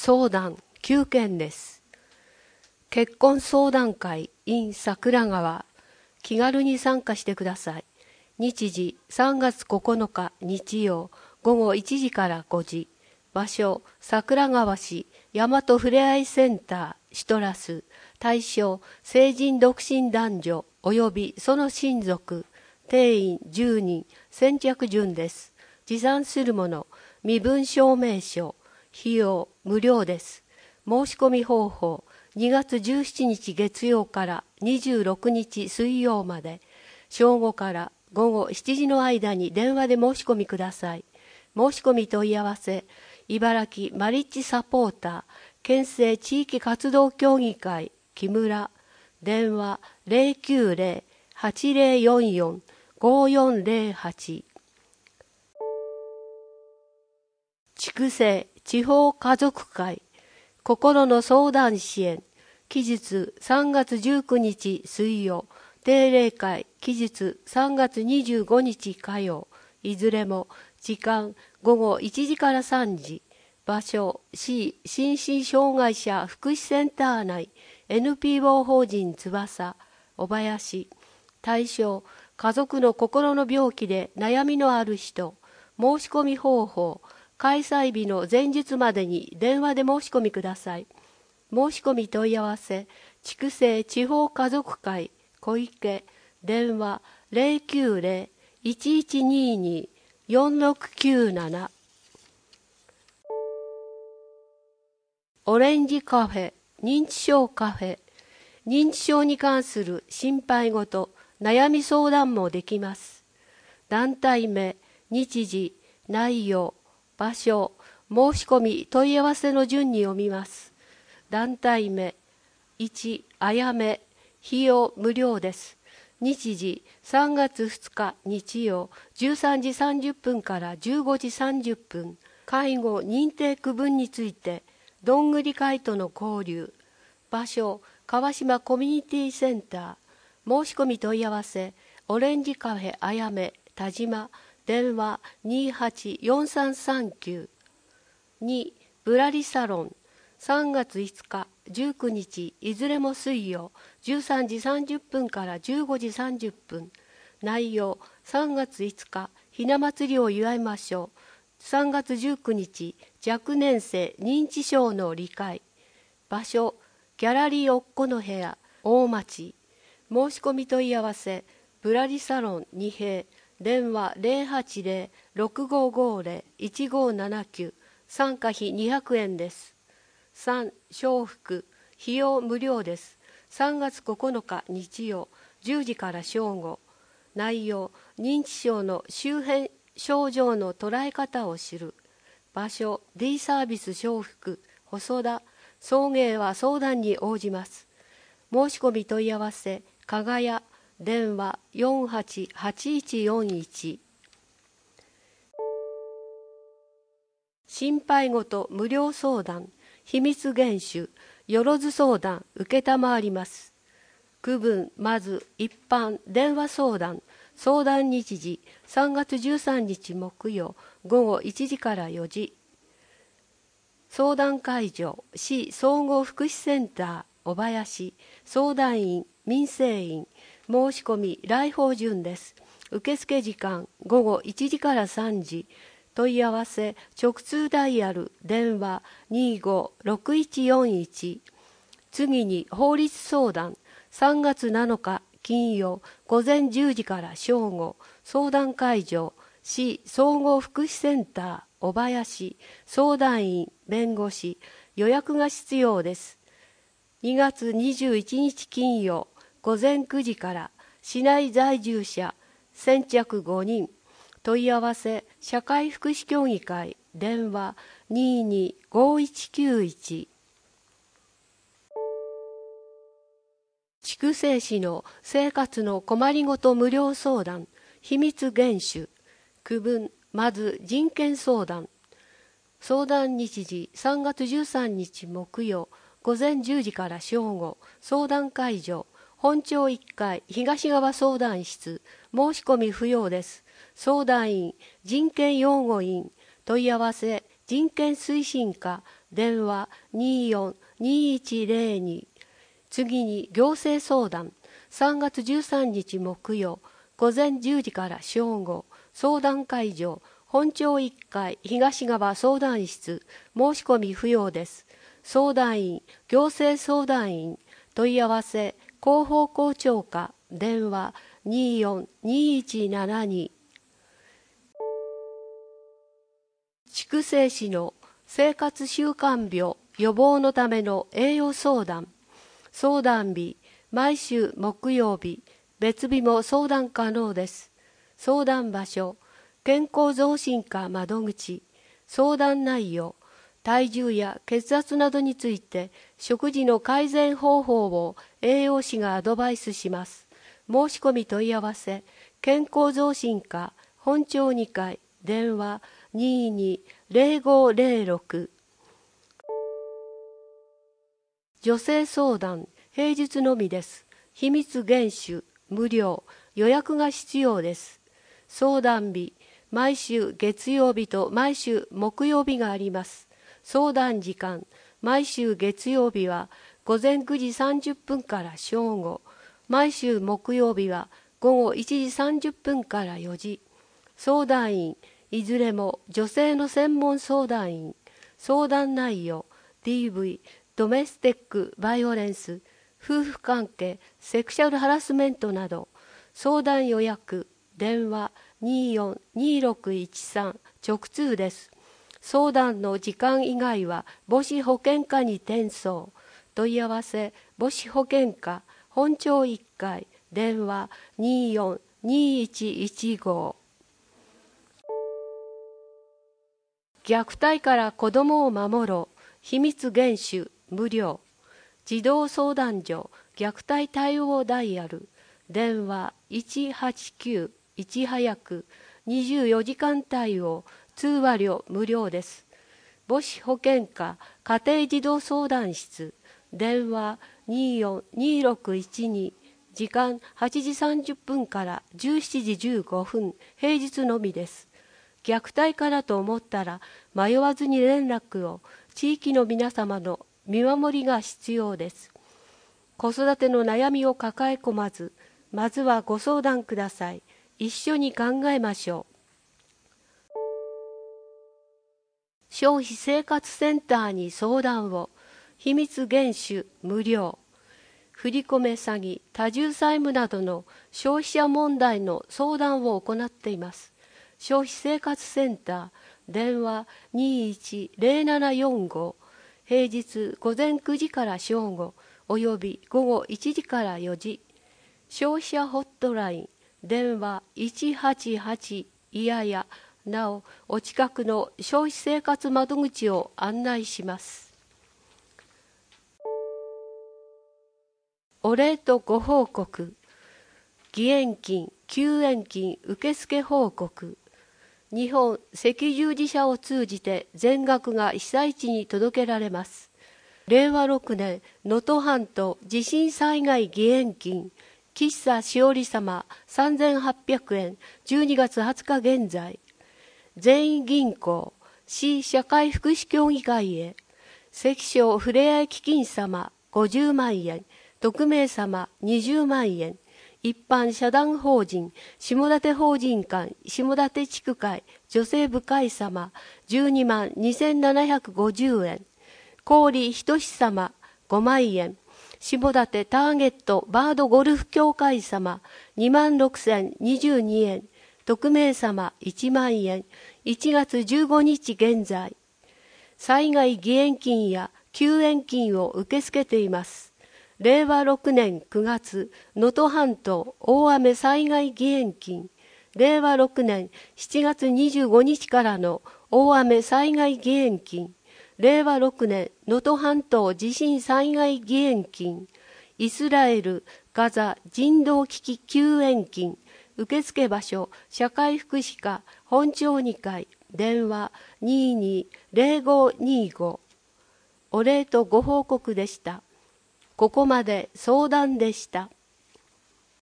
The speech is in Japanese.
相談9件です。結婚相談会 in 桜川。気軽に参加してください。日時3月9日日曜午後1時から5時。場所桜川市大和ふれあいセンターシトラス。対象成人独身男女及びその親族。定員10人。先着順です。持参するもの身分証明書。費用無料です。申し込み方法2月17日月曜から26日水曜まで正午から午後7時の間に電話で申し込みください。申し込み問い合わせ茨城マリッジサポーター県政地域活動協議会木村電話090-8044-5408筑西地方家族会心の相談支援期日3月19日水曜定例会期日3月25日火曜いずれも時間午後1時から3時場所市心身障害者福祉センター内 NPO 法人翼小林対象家族の心の病気で悩みのある人申し込み方法開催日の前日までに電話で申し込みください。申し込み問い合わせ筑西地方家族会小池電話090-1122-4697オレンジカフェ認知症カフェ認知症に関する心配事悩み相談もできます。団体名日時内容場所申し込み問い合わせの順に読みます。団体名1あやめ費用無料です。日時3月2日日曜13時30分から15時30分介護認定区分についてどんぐり会との交流場所川島コミュニティセンター申し込み問い合わせオレンジカフェあやめ田島電話284339 2ぶらりサロン3月5日19日いずれも水曜13時30分から15時30分内容3月5日ひな祭りを祝いましょう3月19日若年性認知症の理解場所ギャラリーおっこの部屋大町申し込み問い合わせぶらりサロン2平電話080-6550-1579参加費200円です。3笑福費用無料です。3月9日日曜10時から正午内容認知症の周辺症状の捉え方を知る場所 D サービス笑福細田送迎は相談に応じます。申し込み問い合わせかがや電話488141心配事無料相談秘密厳守よろず相談承ります。区分まず一般電話相談日時3月13日木曜午後1時から4時相談会場市総合福祉センター小林相談員民生委員申し込み来訪順です。受付時間午後1時から3時問い合わせ直通ダイヤル電話256141次に法律相談3月7日金曜午前10時から正午相談会場市総合福祉センター小林相談員弁護士予約が必要です。2月21日金曜午前9時から市内在住者先着5人問い合わせ社会福祉協議会電話225191筑西市の生活の困りごと無料相談秘密厳守区分まず人権相談日時3月13日木曜午前10時から正午相談会場本町1階東側相談室申し込み不要です。相談員人権擁護員問い合わせ人権推進課電話24-2102。次に行政相談、3月13日木曜、午前10時から正午、相談会場、本町1階東側相談室、申し込み不要です。相談員、行政相談員、問い合わせ、広報校長課、電話24-2172。筑西市の生活習慣病予防のための栄養相談。相談日、毎週木曜日、別日も相談可能です。相談場所、健康増進課窓口。相談内容、体重や血圧などについて食事の改善方法を栄養士がアドバイスします。申し込み問い合わせ、健康増進課本町2階電話22-0506。女性相談、平日のみです。秘密厳守、無料、予約が必要です。相談日、毎週月曜日と毎週木曜日があります。相談時間、毎週月曜日は午前9時30分から正午、毎週木曜日は午後1時30分から4時。相談員、いずれも女性の専門相談員。相談内容、DV、ドメスティックバイオレンス、夫婦関係、セクシャルハラスメントなど。相談予約、電話24-2613、直通です。相談の時間以外は母子保健課に転送。問い合わせ、母子保健課、本町1階、電話24-2115。虐待から子どもを守ろう、秘密厳守、無料。児童相談所、虐待対応ダイヤル、電話189、いち早く、24時間対応、通話料無料です。母子保健課、家庭児童相談室、電話24-2612、時間8時30分から17時15分、平日のみです。虐待からと思ったら迷わずに連絡を。地域の皆様の見守りが必要です。子育ての悩みを抱え込まず、まずはご相談ください。一緒に考えましょう。消費生活センターに相談を。秘密厳守無料。振り込め詐欺、多重債務などの消費者問題の相談を行っています。消費生活センター、電話21-0745、平日午前9時から正午、および午後1時から4時。消費者ホットライン、電話188いやや、なお、お近くの消費生活窓口を案内します。お礼とご報告。義援金、救援金受付報告。日本赤十字社を通じて全額が被災地に届けられます。令和6年能登半島地震災害義援金、喫茶しおり様3800円、12月20日現在。全員銀行、市社会福祉協議会へ。関所ふれあい基金様50万円、匿名様20万円。一般社団法人下館法人館下館地区会女性部会様12万2750円。郡仁様5万円。下館ターゲットバードゴルフ協会様2万6022円。匿名様1万円。1月15日現在。災害義援金や救援金を受け付けています。令和6年9月、能登半島大雨災害義援金。令和6年7月25日からの大雨災害義援金。令和6年能登半島地震災害義援金。イスラエル・ガザ人道危機救援金。受付場所、社会福祉課、本町2階、電話22-0525。お礼とご報告でした。ここまで相談でした。